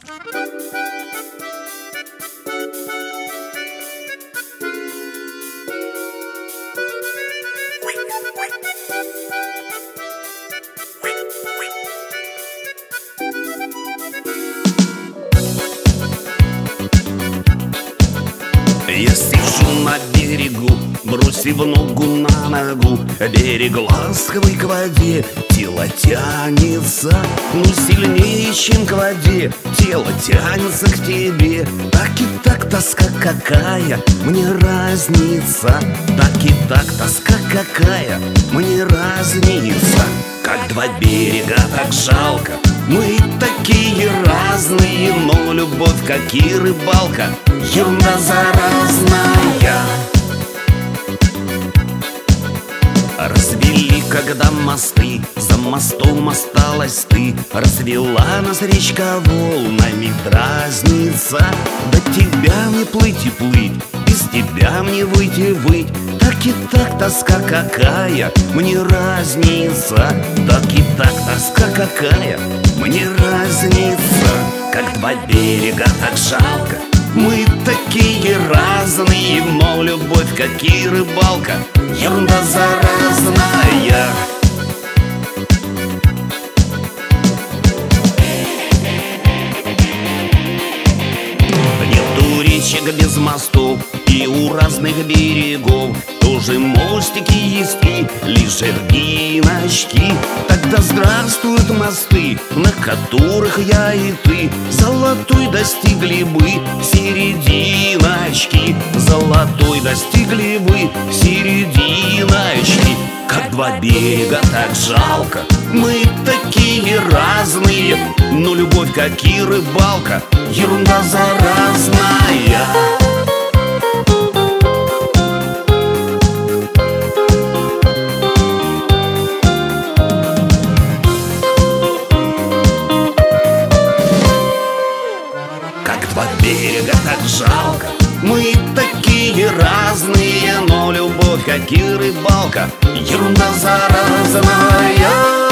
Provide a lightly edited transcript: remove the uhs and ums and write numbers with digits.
Я сижу на берегу, бросив ногу на ногу. Берег ласковый к воде, тело тянется, но сильнее, чем к воде. Тело тянется к тебе. Так и так тоска какая, мне разница. Так и так тоска какая, мне разница. Как два берега, так жалко. Мы такие разные, но любовь, как и рыбалка, ерунда заразная. Развели когда мосты, за мостом осталась ты. Развела нас речка волнами, дразнится. До тебя мне плыть и плыть, без тебя мне выйти и выть. Так и так тоска какая, мне разница. Так и так тоска какая, мне разница. Как два берега, так жалко. Мы такие разные, но любовь, как и рыбалка, ерунда заразная. Нету речек без мостов, и у разных берегов тоже мостики есть и лишь жердиночки. Тогда здравствуют мосты, на которых я и ты золотой достигли бы серединочки. Золотой достигли бы серединочки. Как два берега, так жалко. Мы такие разные, но любовь, как и рыбалка, ерунда заразная. Как два берега, так жалко. Мы такие разные, но любовь, как и рыбалка, ерунда заразная.